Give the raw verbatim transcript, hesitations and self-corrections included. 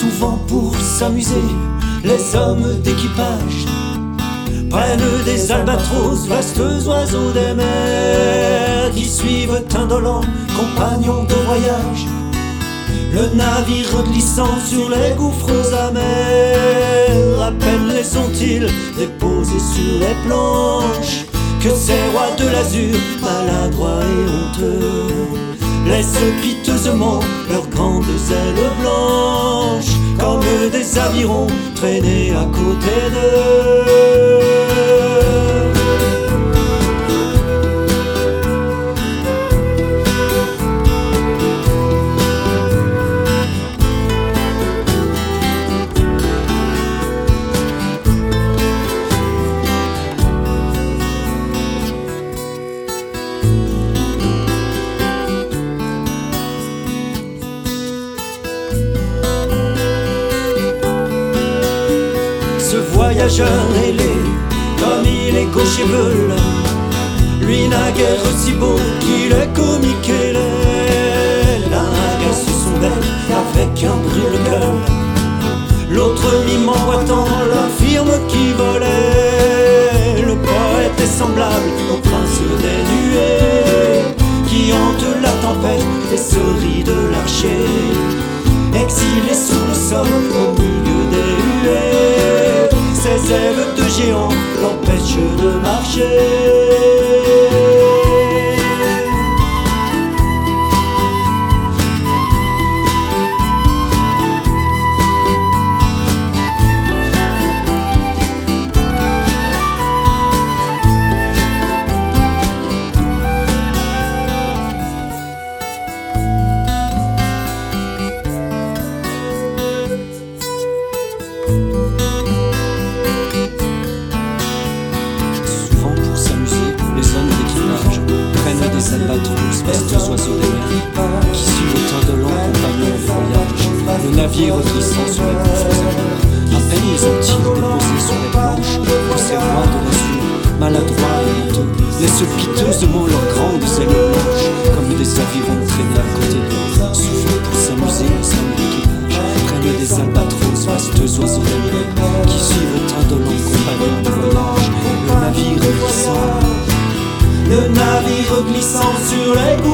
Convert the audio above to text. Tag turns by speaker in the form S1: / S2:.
S1: Souvent pour s'amuser, les hommes d'équipage prennent des albatros, vastes oiseaux des mers, qui suivent indolents, compagnons de voyage, le navire glissant sur les gouffres amers. À peine les sont-ils déposés sur les planches que ces rois de l'azur, maladroits et honteux, laissent piteusement leurs grandes ailes blanches, comme des avirons traînés à côté d'eux. Ce voyageur ailé, comme il est gauche et veule, lui n'a guère si beau qu'il est comique et laid. L'un agace son bec avec un brûle-gueule, l'autre mime en boitant l'affirme qui volait. Le poète est semblable au prince des nuées, qui hante la tempête et se rit de l'archer, exilé sous le sol au milieu des huées. Ses ailes de géant l'empêchent de marcher. Des albatros, vastes oiseaux des mers, qui suivent indolents compagnons de voyage, le navire glissant sur les gouffres amers. À peine les ont-ils déposés sur les planches que ces rois de l'azur, maladroits et honteux, laissent piteusement leurs grandes ailes blanches, comme des avirons traînés à côté d'eux. Souvent pour s'amuser, les hommes d'équipage prennent des albatros, vastes oiseaux des mers, qui suivent indolents compagnons de voyage, le navire glissant. Le navire glissant sur les